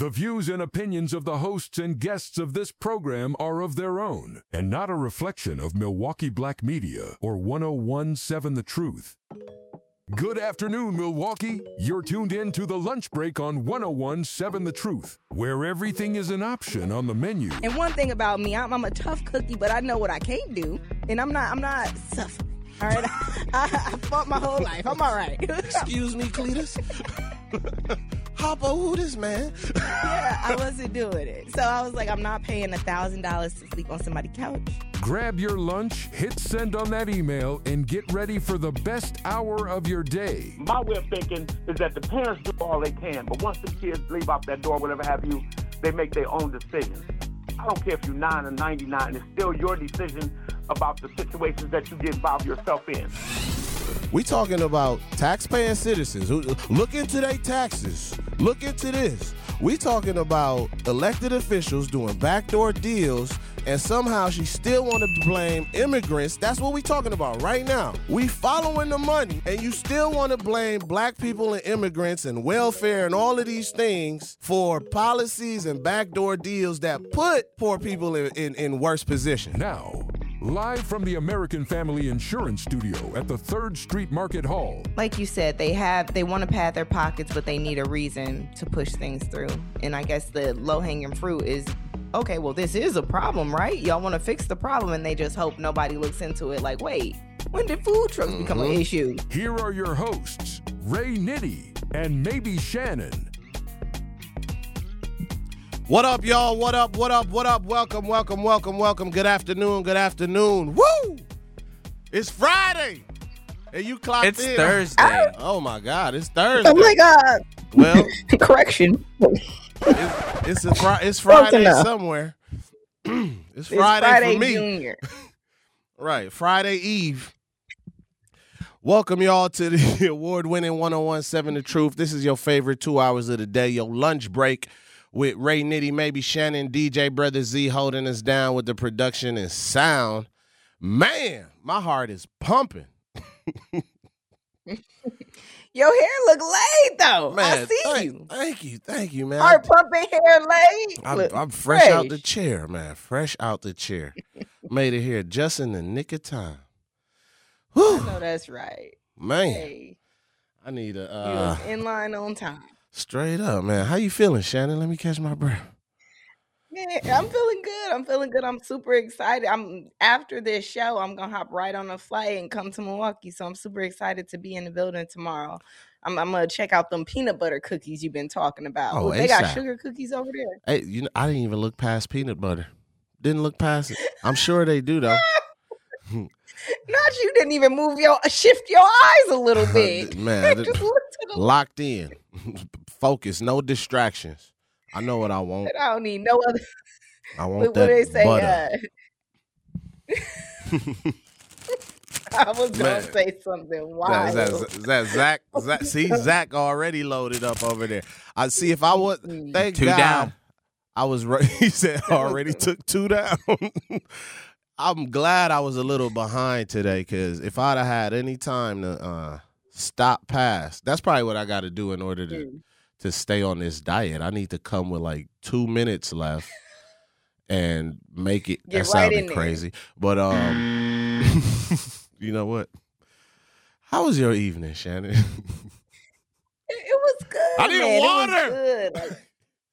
The views and opinions of the hosts and guests of this program are of their own and not a reflection of Milwaukee Black Media or 1017 The Truth. Good afternoon, Milwaukee. You're tuned in to the lunch break on 1017 The Truth, where everything is an option on the menu. And one thing about me, I'm a tough cookie, but I know what I can't do, and I'm not suffering. All right, I fought my whole life. I'm all right. Excuse me, Cletus. Hoppo, who this man? Yeah, I wasn't doing it. So I was like, I'm not paying $1,000 to sleep on somebody's couch. Grab your lunch, hit send on that email, and get ready for the best hour of your day. My way of thinking is that the parents do all they can, but once the kids leave out that door, whatever have you, they make their own decisions. I don't care if you're 9 or 99, it's still your decision about the situations that you get involved yourself in. We talking about taxpaying citizens who look into their taxes. Look into this. We talking about elected officials doing backdoor deals, and somehow she still want to blame immigrants. That's what we talking about right now. We following the money, and you still want to blame black people and immigrants and welfare and all of these things for policies and backdoor deals that put poor people in worse position. Now, live from the American Family Insurance Studio at the 3rd Street Market Hall. Like you said, they want to pad their pockets, but they need a reason to push things through. And I guess the low-hanging fruit is, okay, well, this is a problem, right? Y'all want to fix the problem, and they just hope nobody looks into it like, wait, when did food trucks become an issue? Here are your hosts, Ray Nitty and Maybe Shannon. What up, y'all? What up? Welcome. Good afternoon. Woo! It's Friday. And you clocked It's in. Thursday. Oh, my God. It's Thursday. Oh, my God. Well, Correction. it's Friday somewhere. It's Friday for me. Junior. Right. Friday Eve. Welcome, y'all, to the award-winning 1017 The Truth. This is your favorite 2 hours of the day, your lunch break with Ray Nitty, Maybe Shannon, DJ Brother Z holding us down with the production and sound. Man, my heart is pumping. Your hair look laid, though. Man, I see you. Thank you, man. Heart pumping, hair laid. I'm fresh out the chair, man. Fresh out the chair. Made it here just in the nick of time. Whew. I know that's right. Man, Hey, I need you was in line on time. straight up, man. How you feeling, Shannon? Let me catch my breath. Man, I'm feeling good. I'm super excited. After this show, I'm gonna hop right on a flight and come to Milwaukee. So I'm super excited to be in the building tomorrow. I'm gonna check out them peanut butter cookies you've been talking about. Oh, They got ASAP. sugar cookies over there. Hey, I didn't even look past peanut butter. Didn't look past it. I'm sure they do though. Not you didn't even shift your eyes a little bit. Man, Just look to the locked in, focus, no distractions. I know what I want. I don't need no other. I want What that they say? butter. I was gonna Man. say something wild. Zach? See, Zach already loaded up over there. I see. If I would, thank Two God, down. I was right. He said already took 2 down. I'm glad I was a little behind today, because if I'd have had any time to stop past, that's probably what I got to do in order to stay on this diet. I need to come with like 2 minutes left and make it. Get That right sounded in there. crazy, but you know what? How was your evening, Shannon? It was good. I need man. water. It was good.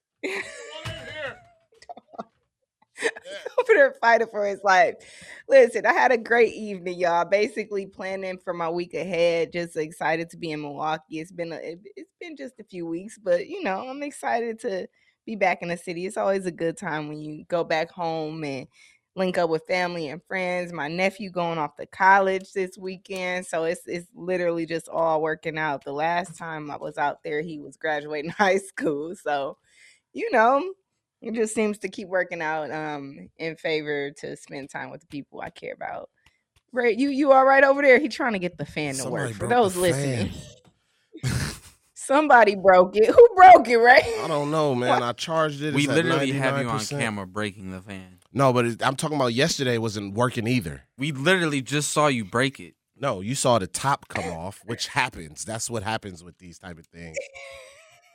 Over there fighting for his life. Listen, I had a great evening, y'all. Basically planning for my week ahead. Just excited to be in Milwaukee. It's been just a few weeks, but I'm excited to be back in the city. It's always a good time when you go back home and link up with family and friends. My nephew going off to college this weekend, so it's literally just all working out. The last time I was out there, he was graduating high school, so it just seems to keep working out in favor to spend time with the people I care about. Right, you all right over there? He trying to get the fan to Somebody work. For broke those the listening, fan. somebody broke it. Who broke it, Ray? I don't know, man. I charged it. We It's at literally have you on 99%. camera breaking the fan. No, but I'm talking about yesterday wasn't working either. We literally just saw you break it. No, you saw the top come off, which happens. That's what happens with these type of things.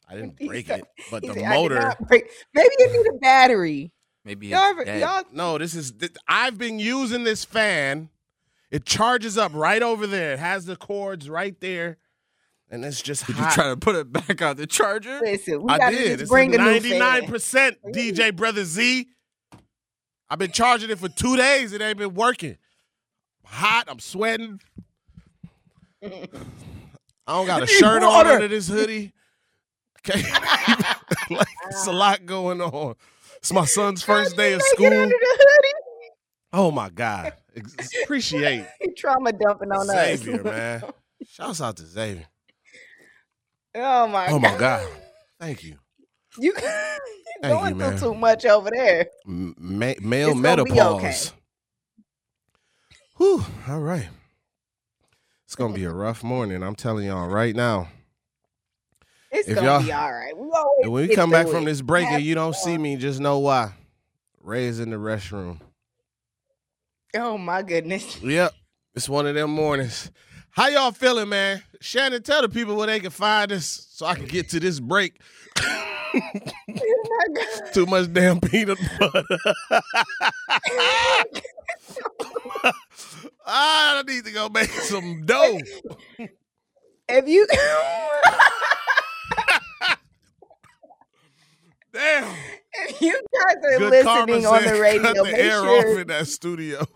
I didn't He break said- it, but he the said, "I did motor. not break-" Maybe it need a battery. Maybe Y'all, it's ever- dead. y'all, No, I've been using this fan. It charges up right over there. It has the cords right there, and it's just Did you hot. try to put it back on the charger? listen, we I gotta did. just It's bring a new 99%, DJ Brother Z. I've been charging it for 2 days. It ain't been working. Hot. I'm sweating. I don't got a shirt on water. under this hoodie. Okay. Like, it's a lot going on. It's my son's first day of Make it school. under the hoodie. Oh, my God. Appreciate He trauma dumping on Xavier, us. man. Shouts out to Xavier. Oh my Oh, my God. Thank you. You Thank going you, man. through too much over there. Male It's gonna be menopause. okay. Whew. All right. It's going to be a rough morning. I'm telling y'all right now. It's If gonna y'all- be all right. We always And when we get come back through from it. this break and you don't Have see me, just know why. Ray's in the restroom. Oh my goodness. Yep. It's one of them mornings. How y'all feeling, man? Shannon, tell the people where they can find us so I can get to this break. Oh my God. Too much damn peanut butter. I need to go make some dough. If you Damn. if you guys are Good karma listening on said the radio, cut the make air sure off in that studio.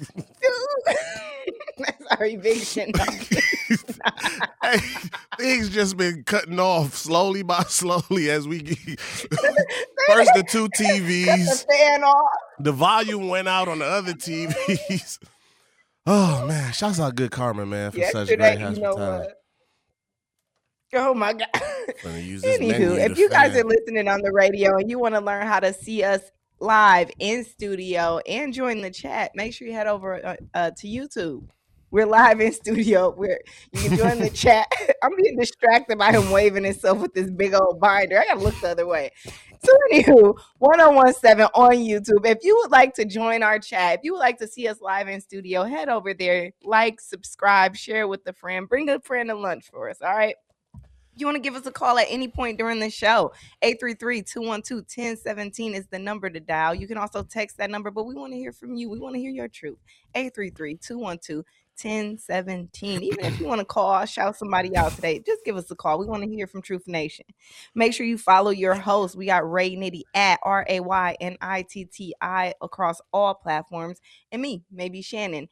that's our eviction. Hey, things just been cutting off slowly by slowly as we get. First the two Cut the TVs, fan off. the volume went out on the other TVs. Oh man, shouts out Good Karma, man, for such Yesterday, great you know hospitality. what? Oh my God. Gonna use this menu Anywho, to if you guys fan. are listening on the radio and you want to learn how to see us live in studio and join the chat, make sure you head over to YouTube. We're live in studio. You can join the chat. I'm getting distracted by him waving himself with this big old binder. I gotta look the other way. So anywho, 1017 on YouTube. If you would like to join our chat, if you would like to see us live in studio, head over there, like, subscribe, share with a friend, bring a friend to lunch for us. All right. If you want to give us a call at any point during the show, 833-212-1017 is the number to dial. You can also text that number, but we want to hear from you. We want to hear your truth. 833-212-1017. Even if you want to call, shout somebody out today, just give us a call. We want to hear from Truth Nation. Make sure you follow your host. We got Ray Nitty at RayNitti across all platforms. And me, maybe Shannon,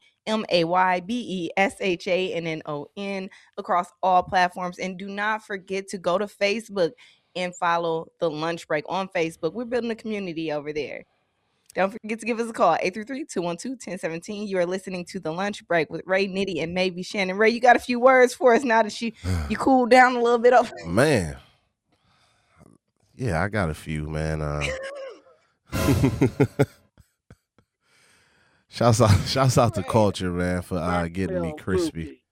Maybeshannon across all platforms. And do not forget to go to Facebook and follow The Lunch Break on Facebook. We're building a community over there. Don't forget to give us a call, 833-212-1017. You are listening to The Lunch Break with Ray Nitty and Maybe Shannon. Ray, you got a few words for us now that you cooled down a little bit? Man. Yeah, I got a few, man. Shouts out to Culture, man, for getting me crispy.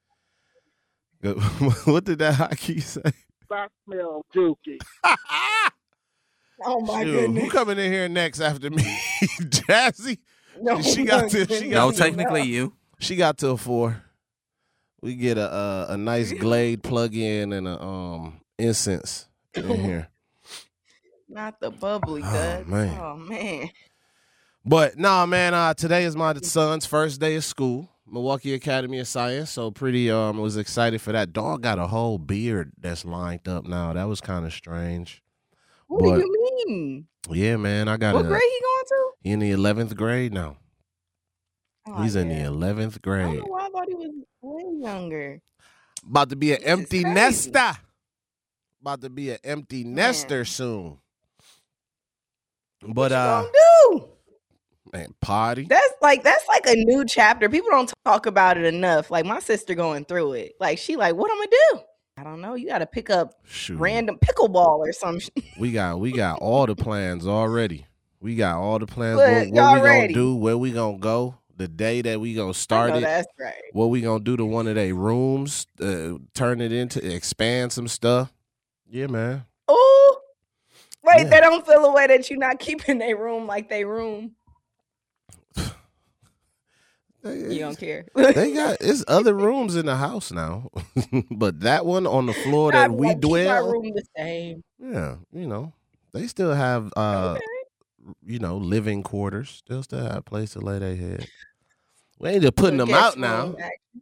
What did that hockey say? Black smell dookie. Oh, my Shoot, goodness. who coming in here next after me? Jazzy? No, She got to- she No, got technically you. She got till 4. We get a nice Glade plug-in and a incense in here. Not the bubbly, Oh, good. man. Oh, man. But nah, man, today is my son's first day of school, Milwaukee Academy of Science. So pretty was excited for that. Dog got a whole beard that's lined up now. That was kind of strange. What But- do you mean? Yeah, man, I got What grade he going to? in the 11th grade now. Oh, He's in the yeah. 11th I don't grade. know why I thought he was way younger. About to be an This is empty crazy. nester. About to be an empty nester soon. But What you gonna do? man, party. That's like a new chapter. People don't talk about it enough. Like my sister going through it. Like she like, what I'm gonna do? I don't know. You got to pick up Shoot. random pickleball or some shit. We got all the plans already. We got all the plans. Look, What we y'all gonna ready. do? Where we gonna go? The day that we gonna I start know it. that's right. What we gonna do to one of their rooms? Turn it into expand some stuff. Yeah, man. Oh, wait, Yeah. they don't feel a way that you're not keeping their room like they room. You don't care. They got it's other rooms in the house now, but that one on the floor that we dwell. Keep our room the same. Yeah, they still have living quarters. They'll still have a place to lay their head. We ain't just putting them out now.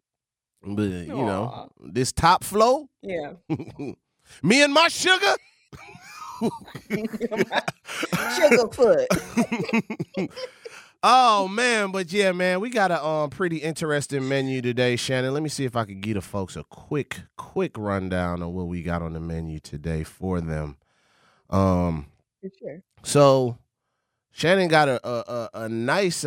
But this top floor. Yeah. Me and my sugar. Sugar foot. Oh man, but yeah, man, we got a pretty interesting menu today, Shannon. Let me see if I can give the folks a quick rundown of what we got on the menu today for them. Sure. So Shannon got a nice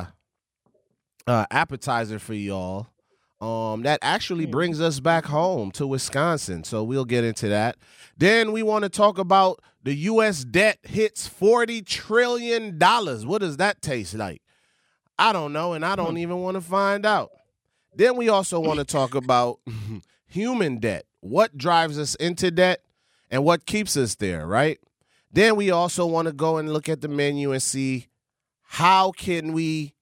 appetizer for y'all. That actually brings us back home to Wisconsin. So we'll get into that. Then we want to talk about the U.S. debt hits $40 trillion. What does that taste like? I don't know, and I don't even want to find out. Then we also want to talk about human debt. What drives us into debt and what keeps us there, right? Then we also want to go and look at the menu and see what can we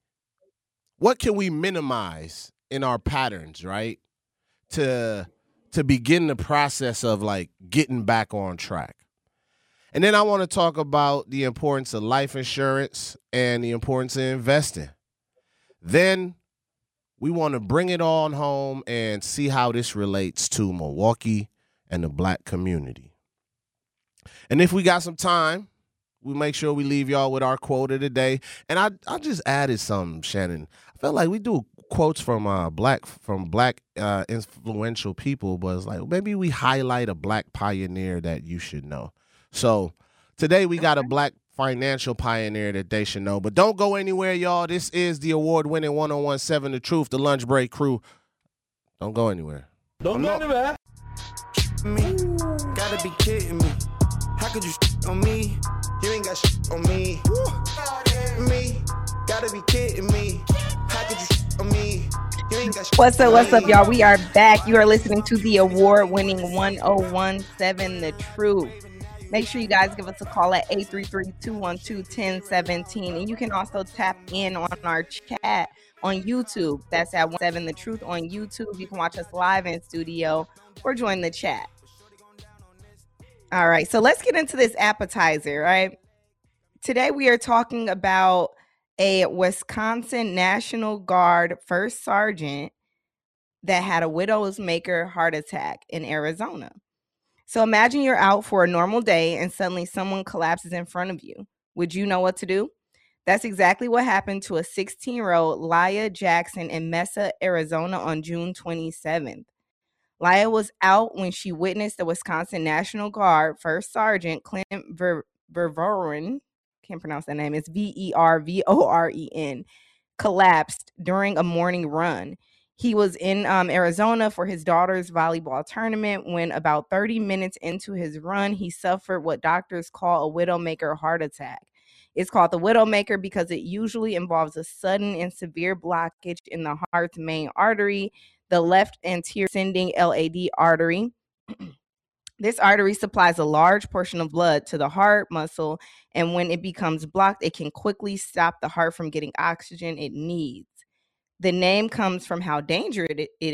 minimize in our patterns, right? To begin the process of like getting back on track. And then I want to talk about the importance of life insurance and the importance of investing. Then we want to bring it on home and see how this relates to Milwaukee and the Black community. And if we got some time, we'll make sure we leave y'all with our quote of the day. And I just added something, Shannon. I felt like we do quotes from black influential people, but it's like maybe we highlight a Black pioneer that you should know. So today we got a Black financial pioneer that they should know. But don't go anywhere, y'all. This is the award-winning 1017 The Truth, the Lunch Break crew. Don't go anywhere. Don't go anywhere. Me, gotta be kidding me. How could you on me? You ain't got on me. Me, gotta be kidding me. How could you on me? You ain't got What's up, y'all? We are back. You are listening to the award-winning 1017 The Truth. Make sure you guys give us a call at 833-212-1017. And you can also tap in on our chat on YouTube. That's at 17 The Truth on YouTube. You can watch us live in studio or join the chat. All right, so let's get into this appetizer, right? Today we are talking about a Wisconsin National Guard first sergeant that had a widowmaker heart attack in Arizona. So imagine you're out for a normal day and suddenly someone collapses in front of you. Would you know what to do? That's exactly what happened to a 16-year-old Laya Jackson in Mesa, Arizona on June 27th. Laya was out when she witnessed the Wisconsin National Guard First Sergeant Clint Vervoren, can't pronounce that name, it's Vervoren, collapsed during a morning run. He was in Arizona for his daughter's volleyball tournament when about 30 minutes into his run, he suffered what doctors call a widowmaker heart attack. It's called the widowmaker because it usually involves a sudden and severe blockage in the heart's main artery, the left anterior ascending LAD artery. This artery supplies a large portion of blood to the heart muscle, and when it becomes blocked, it can quickly stop the heart from getting oxygen it needs. The name comes from how dangerous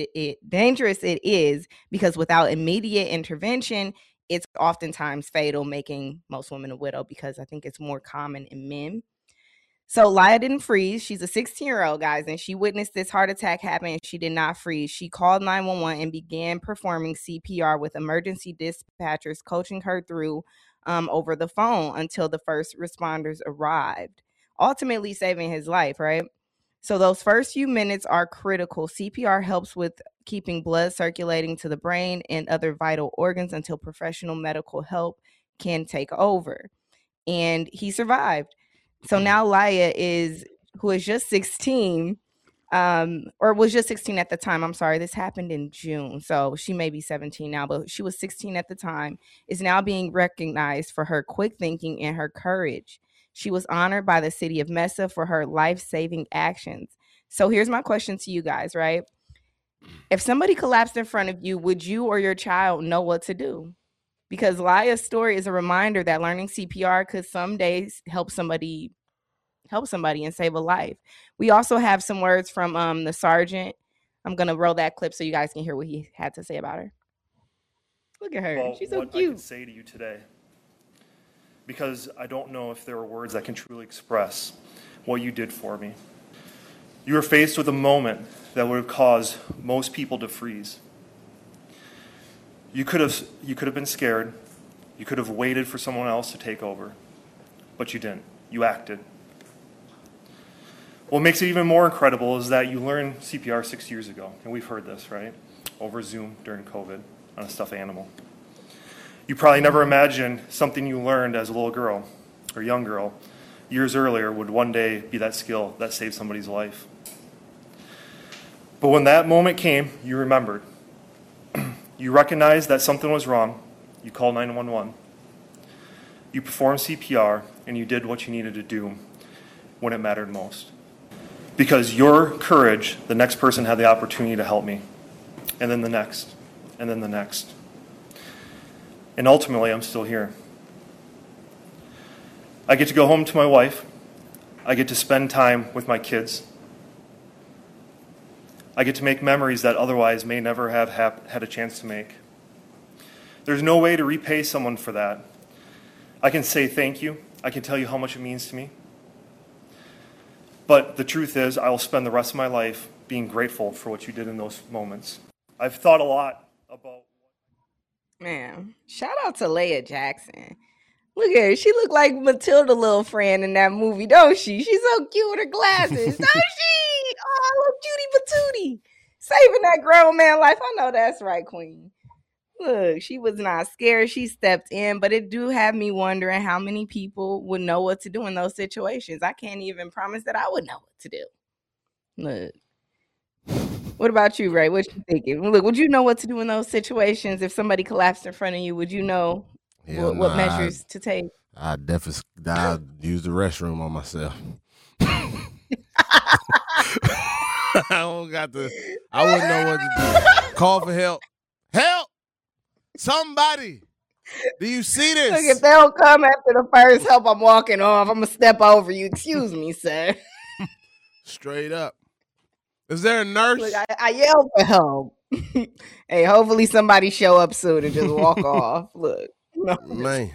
it is because without immediate intervention, it's oftentimes fatal, making most women a widow because I think it's more common in men. So Laya didn't freeze. She's a 16-year-old, guys, and she witnessed this heart attack happen and she did not freeze. She called 911 and began performing CPR with emergency dispatchers coaching her through over the phone until the first responders arrived, ultimately saving his life, right? So those first few minutes are critical. CPR helps with keeping blood circulating to the brain and other vital organs until professional medical help can take over. And he survived. So now Laya who is just 16, or was just 16 at the time. I'm sorry, this happened in June. So she may be 17 now, but she was 16 at the time, is now being recognized for her quick thinking and her courage. She was honored by the city of Mesa for her life-saving actions. So here's my question to you guys, right? If somebody collapsed in front of you, would you or your child know what to do? Because Laya's story is a reminder that learning CPR could some days help somebody help somebody and save a life. We also have some words from the sergeant. I'm gonna roll that clip so you guys can hear what he had to say about her. Look at her. Well, She's so what I cute. could say to you today, because I don't know if there are words that can truly express what you did for me. You were faced with a moment that would have caused most people to freeze. You could have been scared. You could have waited for someone else to take over, but you didn't. You acted. What makes it even more incredible is that you learned CPR 6 years ago, and we've heard this, right? Over Zoom during COVID on a stuffed animal. You probably never imagined something you learned as a little girl or young girl years earlier would one day be that skill that saved somebody's life. But when that moment came, you remembered. You recognized that something was wrong. You called 911. You performed CPR, and you did what you needed to do when it mattered most. Because your courage, the next person had the opportunity to help me, and then the next, and then the next. And ultimately, I'm still here. I get to go home to my wife. I get to spend time with my kids. I get to make memories that otherwise may never have had a chance to make. There's no way to repay someone for that. I can say thank you. I can tell you how much it means to me. But the truth is, I will spend the rest of my life being grateful for what you did in those moments. I've thought a lot about... Man, shout out to Leah Jackson. Look at her. She looked like Matilda little friend in that movie, don't she? She's so cute with her glasses, don't she? Oh, little cutie patootie. Saving that grown man life. I know that's right, Queen. Look, she was not scared. She stepped in, but it do have me wondering how many people would know what to do in those situations. I can't even promise that I would know what to do. Look. What about you, Ray? What you thinking? Look, would you know what to do in those situations if somebody collapsed in front of you? Would you know what measures to take? I'd use the restroom on myself. I wouldn't know what to do. Call for help. Help! Somebody! Do you see this? Look, if they don't come after the first help, I'm walking off. I'm going to step over you. Excuse me, sir. Straight up. Is there a nurse? Look, I yelled for help. Hey, hopefully somebody show up soon and just walk off. Look. No. Man.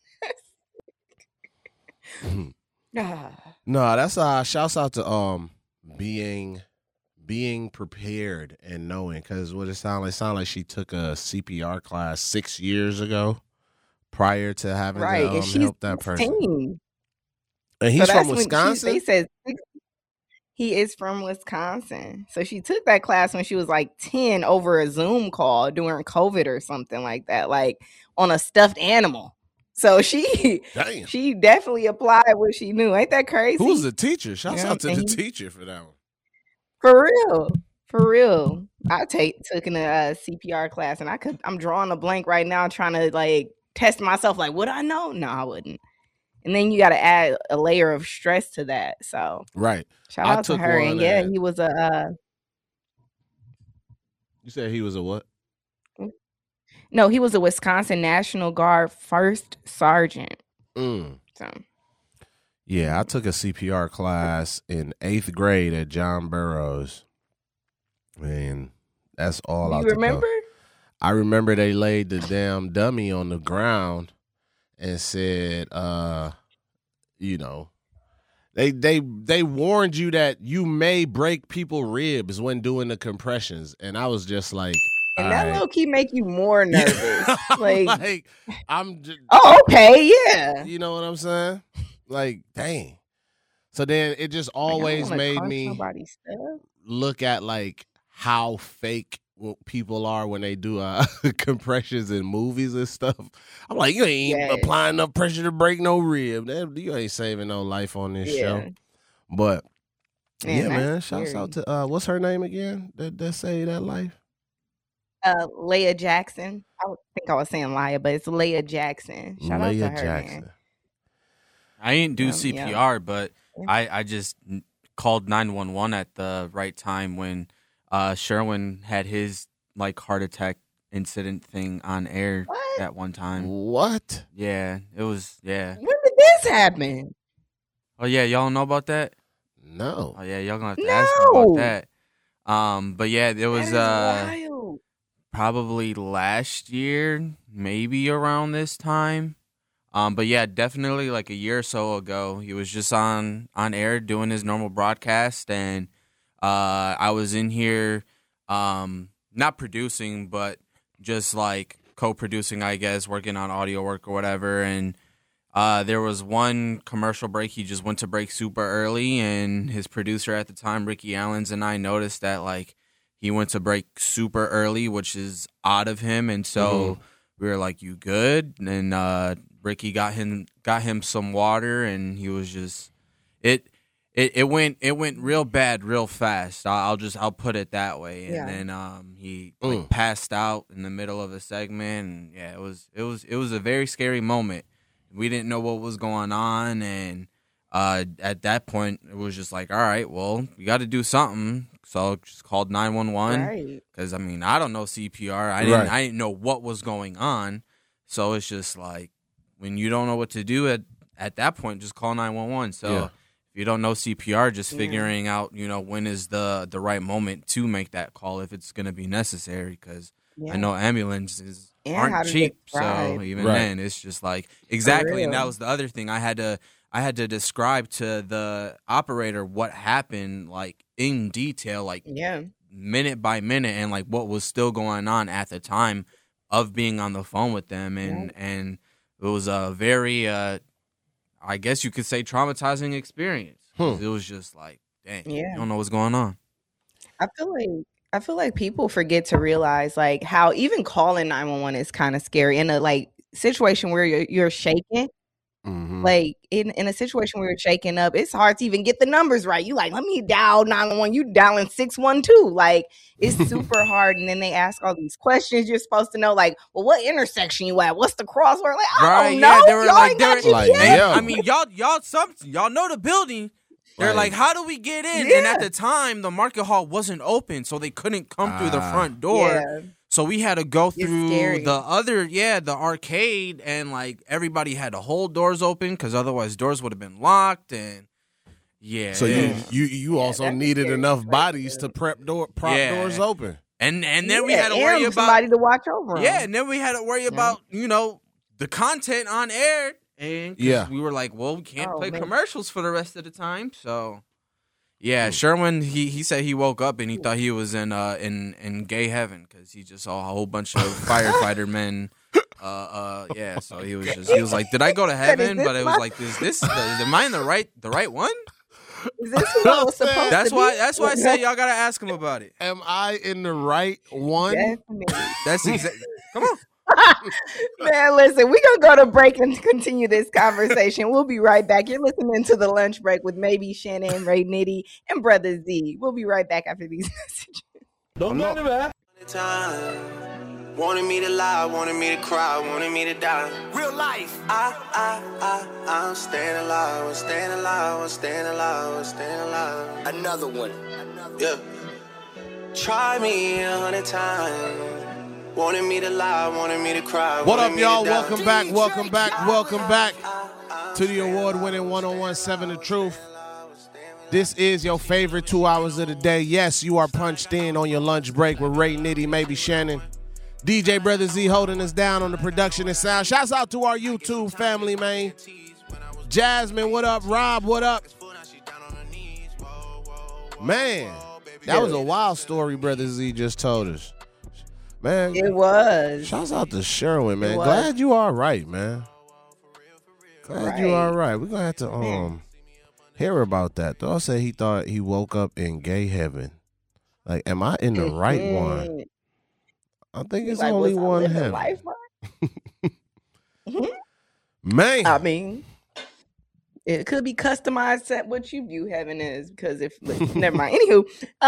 No, that's shouts out to being prepared and knowing, because what it sounded like she took a CPR class 6 years ago prior to having to help that person. And he's from Wisconsin? They said he is from Wisconsin. So she took that class when she was like 10 over a Zoom call during COVID or something like that, like on a stuffed animal. So she definitely applied what she knew. Ain't that crazy? Who's the teacher? Shouts out to the teacher for that one. For real. I took in a CPR class, and I'm drawing a blank right now, trying to like test myself. Like, would I know? No, I wouldn't. And then you got to add a layer of stress to that. So right. Shout out to her. And yeah, he was a. You said he was a what? No, he was a Wisconsin National Guard first sergeant. So. Yeah, I took a CPR class in 8th grade at John Burroughs. And that's all I took. You remember? I remember they laid the damn dummy on the ground and said, they warned you that you may break people's ribs when doing the compressions. And I was just like, and that low key make you more nervous. like I'm just, oh, okay, yeah. You know what I'm saying? Like, dang. So then it just always made me look at like how fake people are when they do compressions in movies and stuff. I'm like, you ain't applying enough pressure to break no rib. You ain't saving no life on this show. But man, shouts out to what's her name again? That saved that life. Leah Jackson. I think I was saying Leah, but it's Leah Jackson. Shout out to her, man. I ain't do CPR, but I just called 911 at the right time when Sherwin had his like heart attack incident thing on air at one time. What? Yeah, it was. Yeah. When did this happen? Oh yeah, y'all know about that? No. Oh yeah, y'all gonna have to ask me about that. But yeah, it was wild. probably last year, maybe around this time. But yeah, definitely like a year or so ago, he was just on air doing his normal broadcast, and I was in here, not producing, but just like co-producing, I guess, working on audio work or whatever. And there was one commercial break. He just went to break super early, and his producer at the time, Ricky Allens, and I noticed that like he went to break super early, which is odd of him. And so we were like, "You good?" And Ricky got him some water, and he was just it went real bad real fast. I'll put it that way. And then he like passed out in the middle of a segment, and yeah, it was a very scary moment. We didn't know what was going on, and at that point it was just like, all right, well, we got to do something. So I just called 911 because I mean I don't know CPR. I didn't know what was going on. So it's just like when you don't know what to do at that point, just call 911. So if you don't know CPR, just figuring out when is the right moment to make that call if it's going to be necessary. Because I know ambulances aren't cheap. So even then, it's just like exactly. And that was the other thing I had to describe to the operator what happened, like in detail, like minute by minute, and like what was still going on at the time of being on the phone with them, and it was a very, I guess you could say, traumatizing experience. It was just like, dang, you don't know what's going on. I feel like people forget to realize like how even calling 911 is kind of scary in a like situation where you're shaking. Like in a situation where you're shaking up, it's hard to even get the numbers right. You like, let me dial 911. You dialing 612. Like it's super hard. And then they ask all these questions you're supposed to know. Like, well, what intersection you at? What's the crosswalk? Like, I don't know. Yeah, they were y'all like, ain't got GPS. I mean, y'all know the building. They're like, how do we get in? And at the time, the market hall wasn't open, so they couldn't come through the front door. So we had to go through the arcade, and like everybody had to hold doors open because otherwise doors would have been locked. And so you also needed enough bodies to prop doors open. And then we had to worry about somebody to watch over them. Yeah, and then we had to worry about the content on air. And we were like, well, we can't play commercials for the rest of the time. So, Sherwin, he said he woke up and he thought he was in gay heaven because he just saw a whole bunch of firefighter men. So he was like, did I go to heaven? But it was like, am I in the right one? Is this who I was supposed that's to why be? That's why I said y'all gotta ask him about it. Am I in the right one? Definitely. That's exactly. Come on. Man, listen, we're going to go to break and continue this conversation. We'll be right back. You're listening to The Lunch Break with maybe Shannon, Ray Nitty, and Brother Z. We'll be right back after these messages. Don't go anywhere. Time. Wanted me to lie, wanted me to cry, wanted me to die. Real life. I'm staying alive, I'm staying alive, I'm staying alive, I'm staying alive. Another one. Yeah. Try me 100 times. Wanted me to lie, wanted me to cry. What up, y'all? Welcome back to the award-winning 101.7 The Truth. This is your favorite 2 hours of the day. Yes, you are punched in on your lunch break with Ray Nitty, maybe Shannon. DJ Brother Z holding us down on the production and sound. Shouts out to our YouTube family, man. Jasmine, what up? Rob, what up? Man, that was a wild story Brother Z just told us. Man, it was. Shouts out to Sherwin, man. Glad you all right, man. Glad you all right. We're gonna have to hear about that. Though I said he thought he woke up in gay heaven. Like, am I in the right one? I think it's only one heaven. Man, I mean, it could be customized at what you view heaven is. Because never mind. Anywho,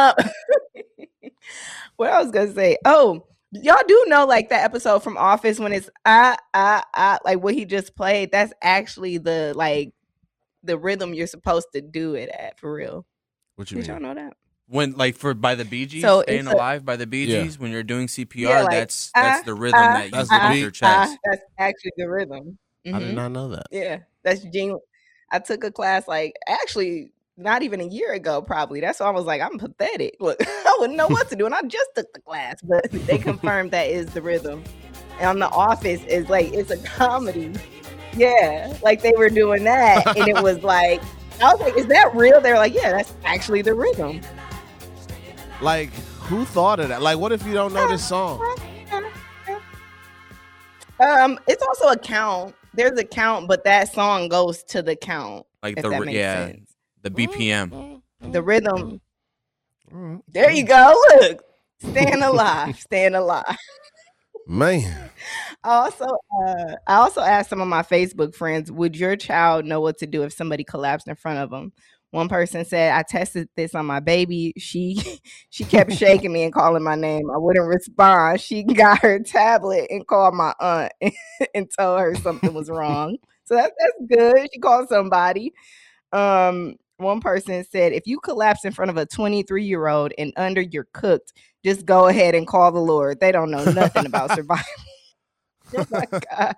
what I was gonna say. Oh. Y'all do know like that episode from Office when it's like what he just played, that's actually the rhythm you're supposed to do it at, for real. What you mean? Did y'all know that? When by the Bee Gees, so Staying Alive by the Bee Gees, when you're doing CPR, like, that's the rhythm that you put off your chest. That's actually the rhythm. I did not know that. Yeah, that's genuine. I took a class like actually not even a year ago, probably. That's why I was like, I'm pathetic. Look, I wouldn't know what to do, and I just took the class, but they confirmed that is the rhythm. And on The Office is like it's a comedy. Yeah, like they were doing that, and it was like I was like, is that real? They were like, yeah, that's actually the rhythm. Like, who thought of that? Like, what if you don't know this song? It's also a count. There's a count, but that song goes to the count. Like if the that makes sense. the BPM. The rhythm. There you go. Look, staying alive, staying alive. Man. I also asked some of my Facebook friends, would your child know what to do if somebody collapsed in front of them? One person said, I tested this on my baby. She kept shaking me and calling my name. I wouldn't respond. She got her tablet and called my aunt and told her something was wrong. So that's good. She called somebody. One person said, if you collapse in front of a 23-year-old and under you're cooked, just go ahead and call the Lord. They don't know nothing about survival. Oh my God.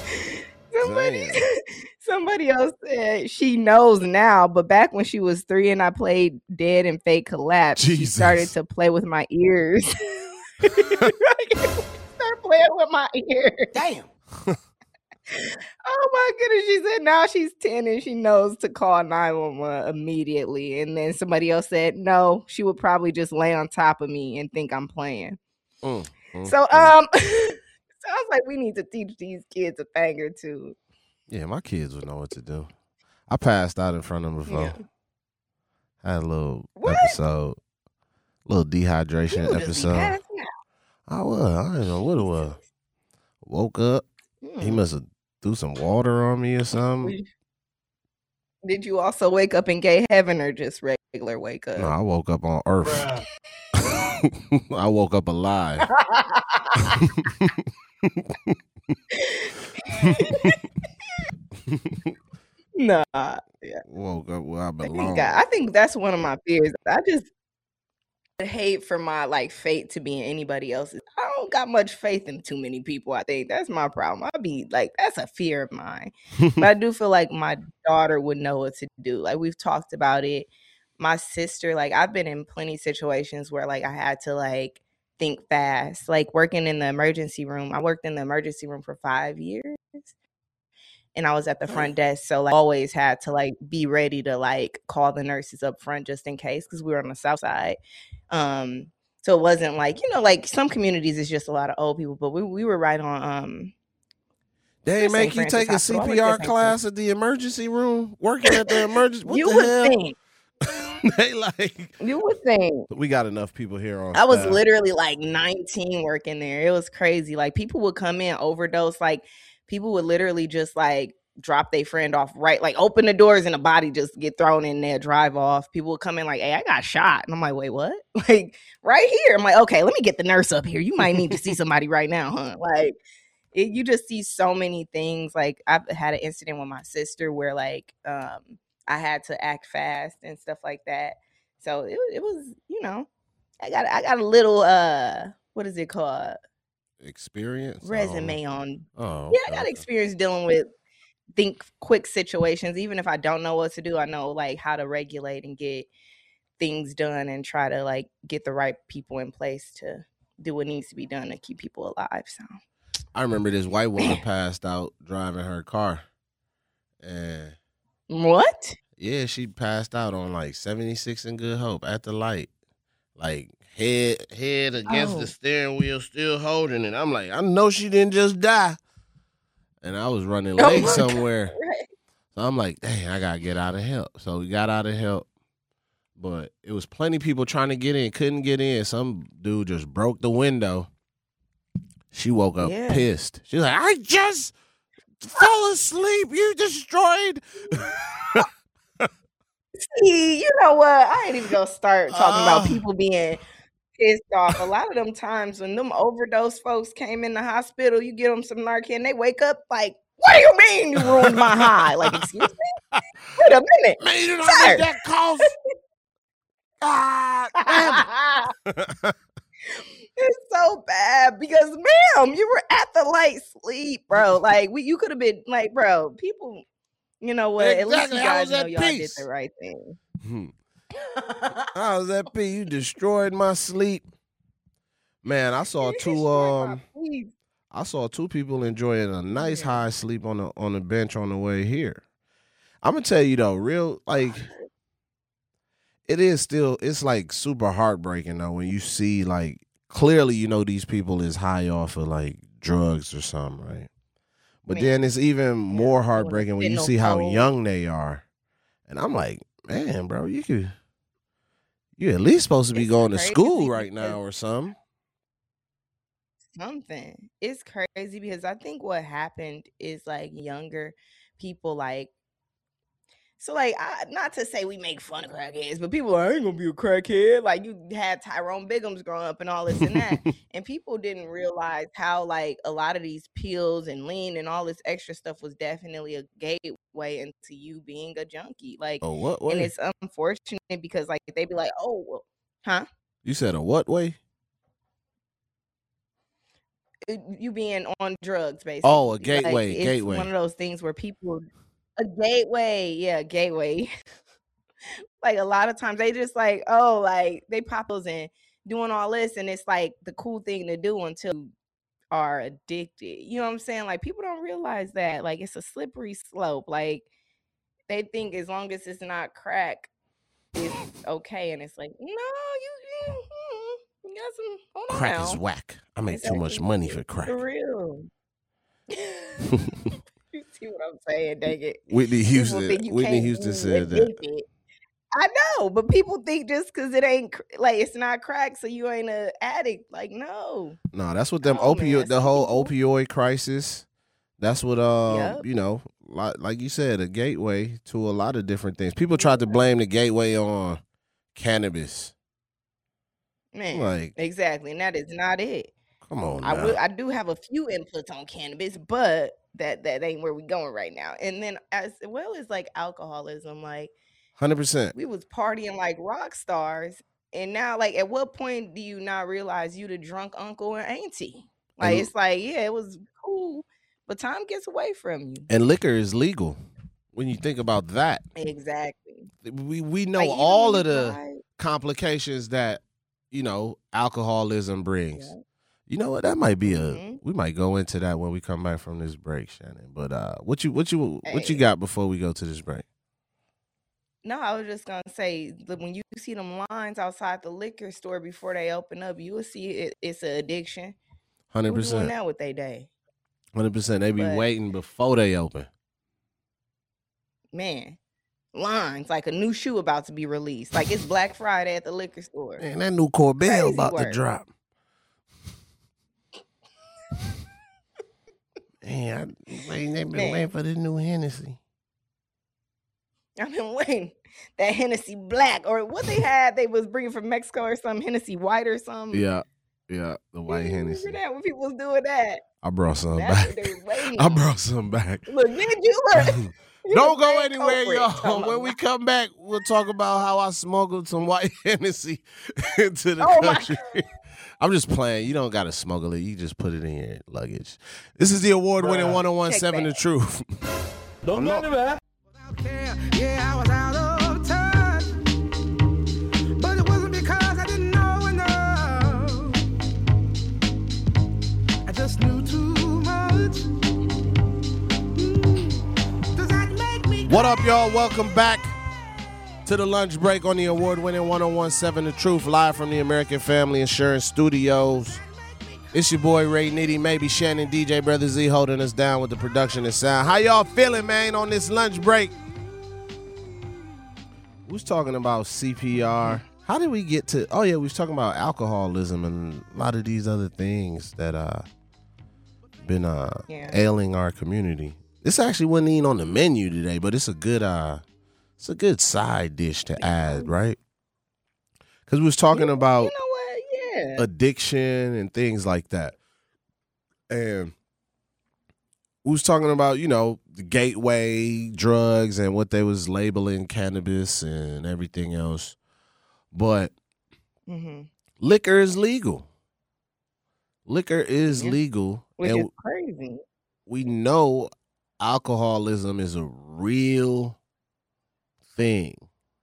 Somebody else said she knows now, but back when she was 3 and I played Dead and Fake Collapse, she started to play with my ears. Start playing with my ears. Damn. Oh my goodness. She said now she's 10 and she knows to call 911 immediately. And then somebody else said no, she would probably just lay on top of me and think I'm playing. So sounds like we need to teach these kids a thing or two. Yeah, my kids would know what to do. I passed out in front of them before. Yeah. I had a little episode, little dehydration episode. I was. I don't know what it was. Woke up. He must have threw some water on me or something. Did you also wake up in gay heaven or just regular wake up? No, I woke up on earth. I woke up alive. Nah, yeah. Woke up where I belong. I think that's one of my fears. I just hate for my fate to be in anybody else's. I don't got much faith in too many people. I think that's my problem. I'd be like, that's a fear of mine. But I do feel like my daughter would know what to do. Like we've talked about it. My sister, I've been in plenty of situations where I had to think fast. Working in the emergency room. I worked in the emergency room for 5 years. And I was at the front desk, so always had to be ready to call the nurses up front just in case, because we were on the south side. So it wasn't some communities is just a lot of old people, but we were right on. They make you take a CPR class at the emergency room, working at the emergency. What you the would hell? Think. You would think. We got enough people here on. I was literally 19 working there. It was crazy. People would come in, overdose. People would literally just drop their friend off open the doors and a body just get thrown in there, drive off. People would come in hey, I got shot. And I'm like, wait, what? Right here. I'm like, okay, let me get the nurse up here. You might need to see somebody right now, huh? You just see so many things. I've had an incident with my sister where I had to act fast and stuff like that. So it was, I got a little, what is it called? Experience? Resume on. Oh. Yeah, I got experience dealing with quick situations. Even if I don't know what to do, I know how to regulate and get things done and try to get the right people in place to do what needs to be done to keep people alive. So I remember this white woman passed out driving her car. And what? Yeah, she passed out on 76 and Good Hope at the light. Head against the steering wheel, still holding it. I'm like, I know she didn't just die. And I was running late somewhere. Right. So I'm like, dang, I got to get out of help. So we got out of help. But it was plenty of people trying to get in, couldn't get in. Some dude just broke the window. She woke up pissed. She's like, I just fell asleep. You destroyed. See, you know what? I ain't even going to start talking about people being pissed off. A lot of them times when them overdose folks came in the hospital, you give them some Narcan, they wake up what do you mean you ruined my high? Excuse me? Wait a minute. Man, you know how much that costs? It's so bad because, ma'am, you were at the light sleep, bro. You could have been bro, people, You know what? Exactly. At least you guys know y'all did peace. the right thing. I was at peace. You destroyed my sleep. Man, I saw two people enjoying a nice high sleep on the bench on the way here. I'm gonna tell you though, it's like super heartbreaking though when you see like clearly you know these people is high off of like drugs or something, right? But then it's even more heartbreaking when you see how young they are. And I'm like, man, bro, you at least supposed to be going to school right now or something. It's crazy because I think what happened is like younger people like, so like, not to say we make fun of crackheads, but people are, I ain't gonna be a crackhead. Like you had Tyrone Biggums growing up and all this and that, and people didn't realize how like a lot of these pills and lean and all this extra stuff was definitely a gateway into you being a junkie. Like, what way? And it's unfortunate because like they'd be like, oh, well, huh? You said a what way? You being on drugs, basically. Oh, a gateway. Like, it's gateway. One of those things where people. A gateway, yeah, gateway. Like a lot of times they just like, oh, like they pop those and doing all this, and it's like the cool thing to do until you are addicted. You know what I'm saying? Like people don't realize that. Like it's a slippery slope. Like they think as long as it's not crack, it's okay, and it's like, no, you got some. Hold on crack now. is whack. I make too much money for crack. For real. You see what I'm saying? Dang it. Whitney Houston said that. I know, but people think just because it ain't like it's not crack, so you ain't an addict. Like, no. No, that's what them the whole opioid crisis. That's what you know, like you said, a gateway to a lot of different things. People tried to blame the gateway on cannabis. Man, like exactly, and that is not it. Come on, I do have a few inputs on cannabis, but that ain't where we going right now. And then as well as like alcoholism, like 100%. We was partying like rock stars, and now like at what point do you not realize you the drunk uncle and auntie? Like it's like, yeah, it was cool, but time gets away from you. And liquor is legal when you think about that. Exactly. We know like, all of the complications that, you know, alcoholism brings. Yeah. You know what? That might be we might go into that when we come back from this break, Shannon. But what you got before we go to this break? No, I was just gonna say, when you see them lines outside the liquor store before they open up, you will see it's an addiction. 100%. Who's doing that with their day? 100%. They be waiting before they open. Man, lines like a new shoe about to be released, like it's Black Friday at the liquor store. Man, that new Corbell about to drop. Man, they've been waiting for this new Hennessy. I've been waiting. That Hennessy Black, or what they had, they was bringing from Mexico or some Hennessy White or something. Yeah, the white Hennessy. Remember that when people was doing that? I brought some back. I brought some back. Look, did you look? Don't go anywhere, y'all. When we come back, we'll talk about how I smuggled some white Hennessy into the country. I'm just playing. You don't got to smuggle it. You just put it in your luggage. This is the award-winning 101.7 The Truth. Don't let it back. Yeah, I was out of touch, but it wasn't because I didn't know enough. I just knew too much. Does that make me? What up, y'all? Welcome back to the lunch break on the award-winning 101.7 The Truth, live from the American Family Insurance Studios. It's your boy Ray Nitty, maybe Shannon, DJ Brother Z holding us down with the production and sound. How y'all feeling, man, on this lunch break? We was talking about CPR. How did we get to? Oh yeah, we was talking about alcoholism and a lot of these other things that been ailing our community. This actually wasn't even on the menu today, but it's a good side dish to add, right? Because we was talking about addiction and things like that, and we was talking about, you know, the gateway drugs and what they was labeling cannabis and everything else. But liquor is legal. Liquor is legal. Which is crazy. We know alcoholism is a real thing.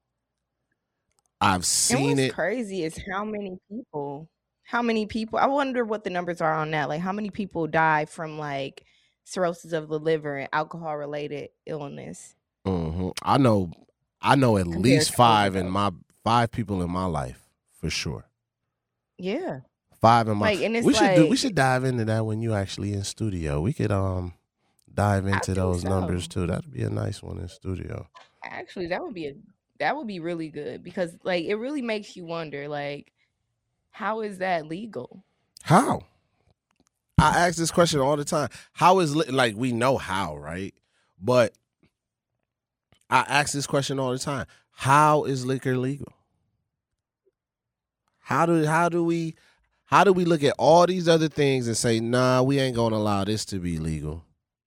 I've seen what's it. crazy is how many people, I wonder what the numbers are on that. Like how many people die from like cirrhosis of the liver and alcohol related illness. I know at least five people in my life for sure. Yeah. 5 in my like, and it's we should dive into that when you actually in studio. We could dive into those numbers too. That'd be a nice one in studio. Actually, that would be really good because like it really makes you wonder like how is that legal? How? I ask this question all the time. How is like we know how, right? But I ask this question all the time. How is liquor legal? How do we look at all these other things and say, nah, we ain't gonna allow this to be legal?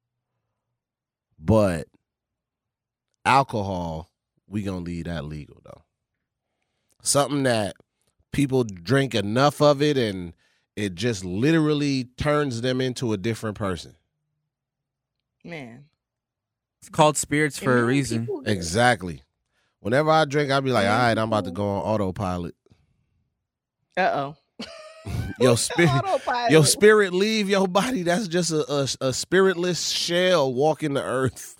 But alcohol, we gonna leave that legal though. Something that people drink enough of it and it just literally turns them into a different person. Man. It's called spirits for a reason. Exactly. Whenever I drink, I'll be like, all right, I'm about to go on autopilot. Uh-oh. Your spirit leave your body. That's just a spiritless shell walking the earth.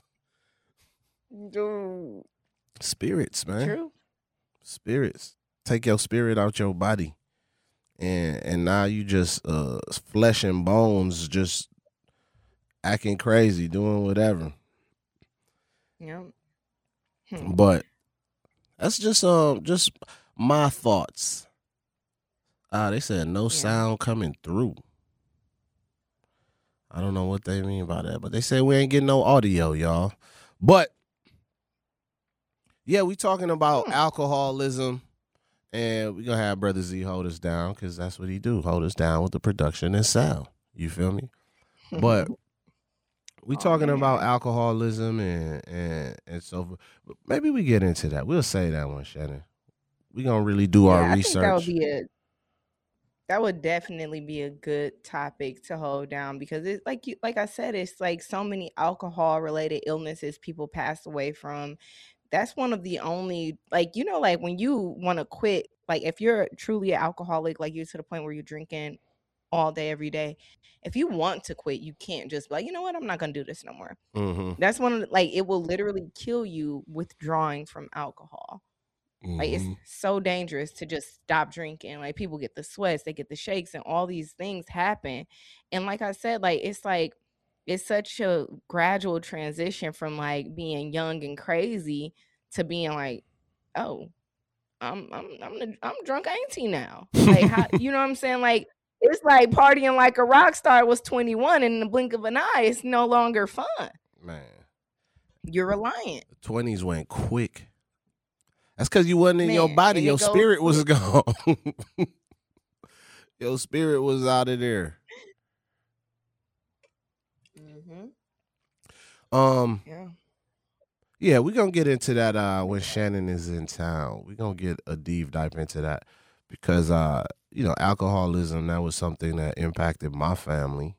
Dude. Spirits, man. True. Spirits. Take your spirit out your body. And now you just flesh and bones just acting crazy, doing whatever. Yeah. But that's just my thoughts. They said no sound coming through. I don't know what they mean by that, but they said we ain't getting no audio, y'all. But yeah, we talking about alcoholism, and we gonna have Brother Z hold us down because that's what he do, hold us down with the production and sound. You feel me? But we talking about alcoholism and so forth. Maybe we get into that. We'll say that one, Shannon. We gonna really do our research. That would definitely be a good topic to hold down because it's like I said, it's like so many alcohol related illnesses people pass away from. That's one of the only, like, you know, like when you want to quit, like if you're truly an alcoholic, like you're to the point where you're drinking all day, every day. If you want to quit, you can't just be like, you know what, I'm not going to do this no more. Mm-hmm. That's one of the, like, it will literally kill you withdrawing from alcohol. Mm-hmm. Like it's so dangerous to just stop drinking. Like people get the sweats, they get the shakes, and all these things happen. And like I said, like it's such a gradual transition from like being young and crazy to being like, oh, I'm drunk auntie now. Like how, you know what I'm saying? Like it's like partying like a rock star was 21 and in the blink of an eye, it's no longer fun. Man, you're reliant. The 20s went quick. That's because you wasn't in your body. Your spirit was gone. Your spirit was out of there. Yeah, we're gonna get into that when Shannon is in town. We're gonna get a deep dive into that because you know, alcoholism, that was something that impacted my family.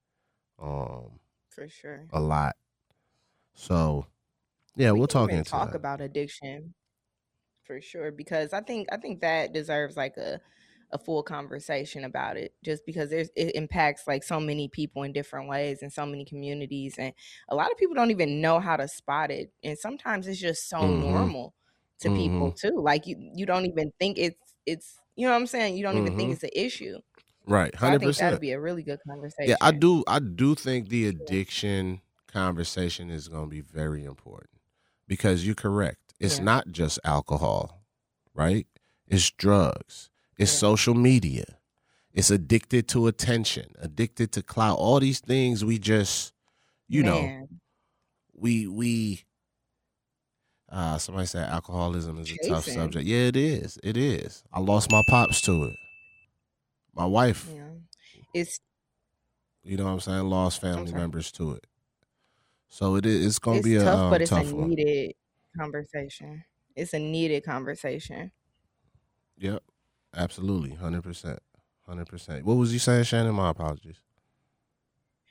For sure. A lot. So yeah, we'll talk into talk that. About addiction. For sure, because I think that deserves like a full conversation about it, just because it impacts like so many people in different ways in so many communities, and a lot of people don't even know how to spot it, and sometimes it's just so normal to people too. Like you don't even think it's you know what I'm saying? You don't even think it's an issue. Right, 100%. So I think that'd be a really good conversation. Yeah, I do think the addiction conversation is going to be very important because you're correct. It's not just alcohol, right? It's drugs. It's social media. It's addicted to attention, addicted to clout. All these things we just, you know, we somebody said alcoholism is a tough subject. Yeah, it is. It is. I lost my pops to it. My wife. Yeah. It's, you know what I'm saying, lost family members to it. So it's going to be tough, but it's tough a one. Needed conversation. It's a needed conversation. Yep, absolutely, 100%. What was you saying, Shannon? My apologies.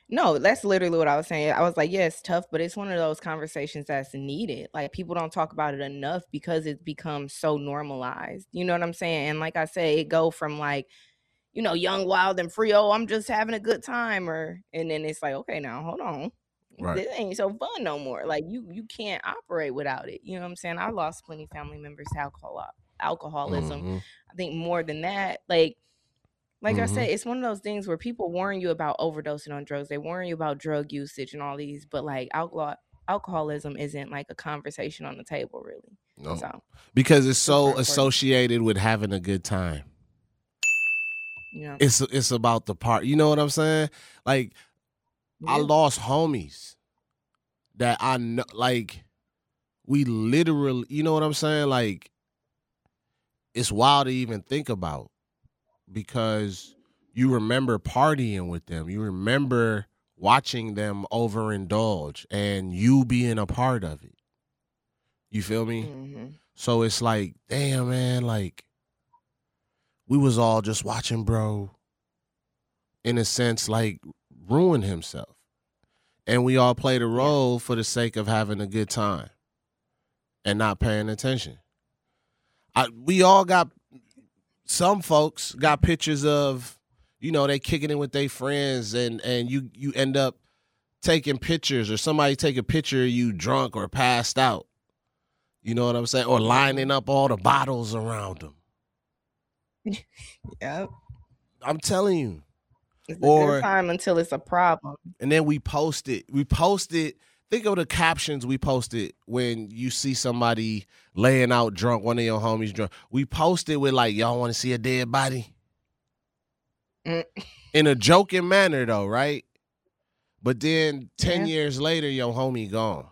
No, that's literally what I was saying. I was like, yeah, it's tough, but it's one of those conversations that's needed. Like, people don't talk about it enough because it's become so normalized. You know what I'm saying? And like I say, it go from like, young, wild, and free. Oh, I'm just having a good time, and then it's like, okay, now hold on, Right. this ain't so fun no more. Like you can't operate without it. You know what I'm saying? I lost plenty of family members to alcoholism. Mm-hmm. I think more than that, like Mm-hmm. I said, it's one of those things where people warn you about overdosing on drugs. They warn you about drug usage and all these, but like alcoholism isn't like a conversation on the table, really. No, So, because it's so associated with having a good time. Yeah, It's about the part. You know what I'm saying? Like, I lost homies that I know. Like, we literally, you know what I'm saying? Like, it's wild to even think about. Because you remember partying with them. You remember watching them overindulge and you being a part of it. You feel me? Mm-hmm. So it's like, damn, man, like, we was all just watching bro, in a sense, like, ruin himself. And we all played a role for the sake of having a good time and not paying attention. We all got... Some folks got pictures of, they kicking it with their friends and you end up taking pictures, or somebody take a picture of you drunk or passed out. You know what I'm saying? Or lining up all the bottles around them. Yep. I'm telling you. It's a good time until it's a problem. And then we post it. Think of the captions we posted when you see somebody laying out drunk, one of your homies drunk. We posted with like, y'all want to see a dead body? In a joking manner though, right? But then 10 years later, your homie gone.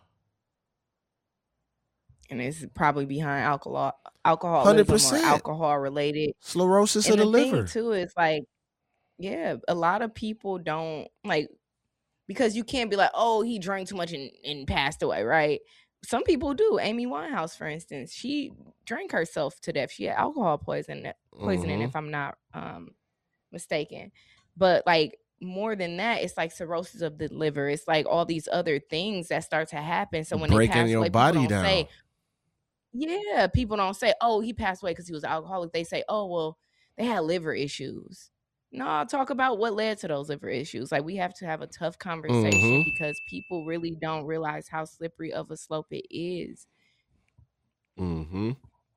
And it's probably behind alcoholism 100%. or alcohol related. Sclerosis of the liver. liver. Too, is like, yeah, a lot of people don't like, because you can't be like, oh, he drank too much and passed away, right? Some people do. Amy Winehouse, for instance, she drank herself to death. She had alcohol poisoning, if I'm not mistaken. But like, more than that, it's like cirrhosis of the liver. It's like all these other things that start to happen. So when they pass away, people don't say, people don't say, oh, he passed away because he was an alcoholic. They say, oh, well, they had liver issues. No, talk about what led to those liver issues. Like, we have to have a tough conversation because people really don't realize how slippery of a slope it is. 100%.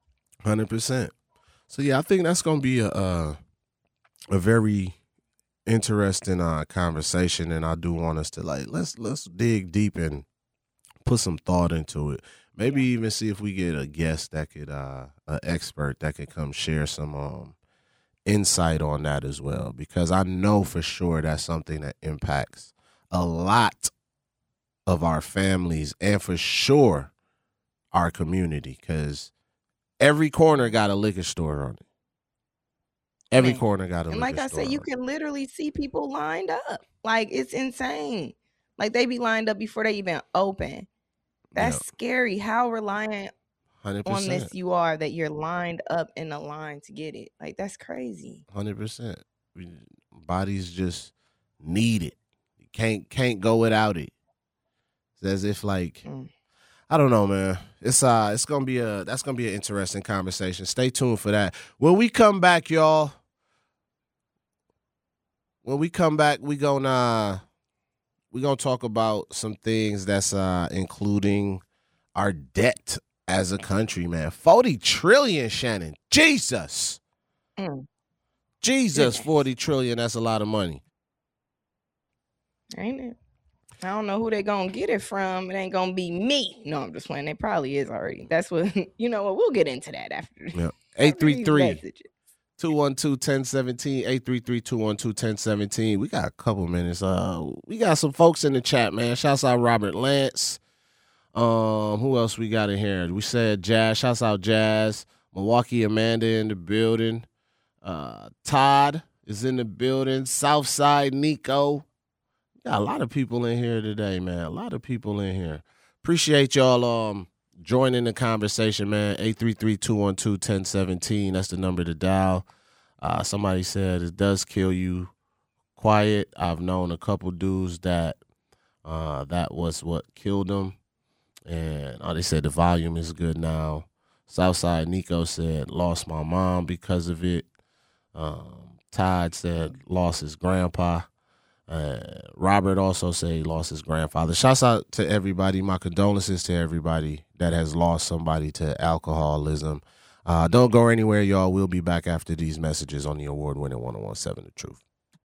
So yeah, I think that's gonna be a very interesting conversation, and I do want us to like let's dig deep and put some thought into it. Maybe even see if we get a guest that could an expert that could come share some insight on that as well, because I know for sure that's something that impacts a lot of our families and for sure our community, because every corner got a liquor store on it. Every corner got a liquor store. And like I said, you can literally see people lined up. Like, it's insane. Like, they be lined up before they even open. That's scary. How reliant 100%. on this you are that you're lined up in a line to get it. Like, that's crazy. 100%. Bodies just need it. You can't go without it. It's as if like I don't know, man. It's gonna be an interesting conversation. Stay tuned for that. When we come back, y'all. When we come back, we gonna talk about some things that's including our debt as a country, man. 40 trillion, Shannon. Jesus. Jesus, 40 trillion. That's a lot of money. Ain't it? I don't know who they gonna get it from. It ain't gonna be me. No, I'm just playing. It probably is already. That's what, you know what? We'll get into that after. Yeah. 833-212-1017. 833-212-1017. We got a couple minutes. We got some folks in the chat, man. Shouts out Robert Lance. Who else we got in here? We said Jazz. Shouts out Jazz. Milwaukee Amanda in the building. Todd is in the building. Southside Nico. We got a lot of people in here today, man. A lot of people in here. Appreciate y'all joining the conversation, man. 833-212-1017. That's the number to dial. Somebody said it does kill you quiet. I've known a couple dudes that was what killed them. And they said the volume is good now. Southside Nico said, lost my mom because of it. Todd said, lost his grandpa. Robert also said he lost his grandfather. Shouts out to everybody. My condolences to everybody that has lost somebody to alcoholism. Don't go anywhere, y'all. We'll be back after these messages on the award-winning 101.7 The Truth.